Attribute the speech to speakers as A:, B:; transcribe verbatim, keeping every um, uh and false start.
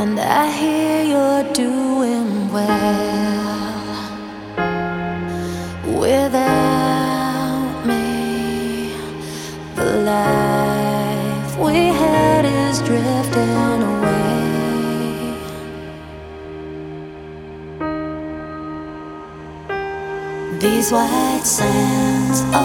A: and I hear you're doing well without me. The life we had is drifting away. These white sands